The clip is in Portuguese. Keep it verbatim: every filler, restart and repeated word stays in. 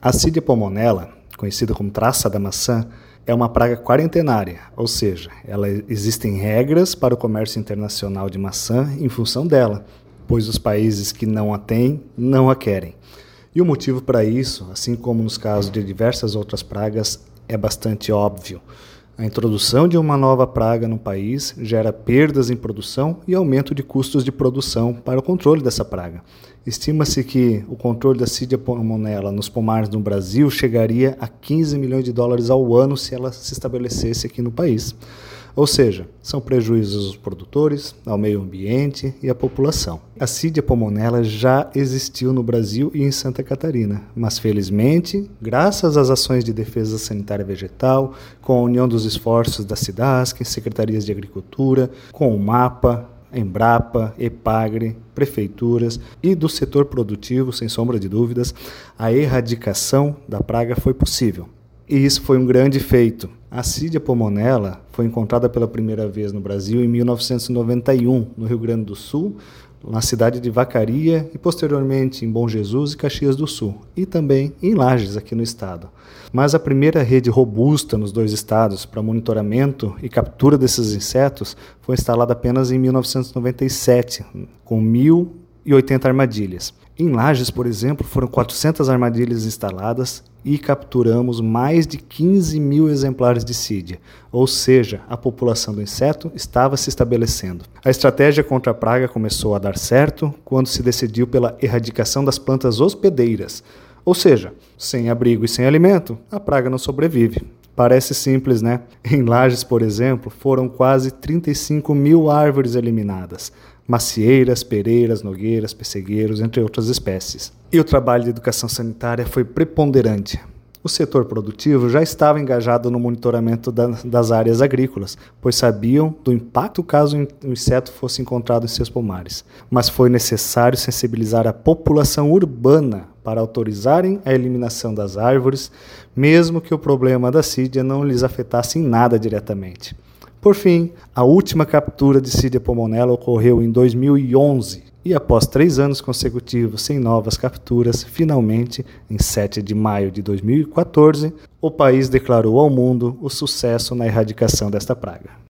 A Cydia pulmonella, conhecida como traça da maçã, é uma praga quarentenária, ou seja, ela, existem regras para o comércio internacional de maçã em função dela, pois os países que não a têm, não a querem. E o motivo para isso, assim como nos casos de diversas outras pragas, é bastante óbvio. A introdução de uma nova praga no país gera perdas em produção e aumento de custos de produção para o controle dessa praga. Estima-se que o controle da Cydia pulmonella nos pomares no Brasil chegaria a quinze milhões de dólares ao ano se ela se estabelecesse aqui no país. Ou seja, são prejuízos aos produtores, ao meio ambiente e à população. A Cydia pulmonella já existiu no Brasil e em Santa Catarina, mas felizmente, graças às ações de defesa sanitária vegetal, com a união dos esforços da SIDASC, secretarias de agricultura, com o MAPA, Embrapa, Epagre, prefeituras e do setor produtivo, sem sombra de dúvidas, a erradicação da praga foi possível. E isso foi um grande feito. A Cydia pulmonella foi encontrada pela primeira vez no Brasil em mil novecentos e noventa e um, no Rio Grande do Sul, na cidade de Vacaria e posteriormente em Bom Jesus e Caxias do Sul, e também em Lages, aqui no estado. Mas a primeira rede robusta nos dois estados para monitoramento e captura desses insetos foi instalada apenas em mil novecentos e noventa e sete, com mil e oitenta armadilhas. Em Lages, por exemplo, foram quatrocentas armadilhas instaladas e capturamos mais de quinze mil exemplares de Cydia, ou seja, a população do inseto estava se estabelecendo. A estratégia contra a praga começou a dar certo quando se decidiu pela erradicação das plantas hospedeiras, ou seja, sem abrigo e sem alimento, a praga não sobrevive. Parece simples, né? Em Lages, por exemplo, foram quase trinta e cinco mil árvores eliminadas. Macieiras, pereiras, nogueiras, pessegueiros, entre outras espécies. E o trabalho de educação sanitária foi preponderante. O setor produtivo já estava engajado no monitoramento da, das áreas agrícolas, pois sabiam do impacto caso o inseto fosse encontrado em seus pomares. Mas foi necessário sensibilizar a população urbana para autorizarem a eliminação das árvores, mesmo que o problema da Cydia não lhes afetasse em nada diretamente. Por fim, a última captura de Cydia pulmonella ocorreu em dois mil e onze e após três anos consecutivos sem novas capturas, finalmente, em sete de maio de dois mil e quatorze, o país declarou ao mundo o sucesso na erradicação desta praga.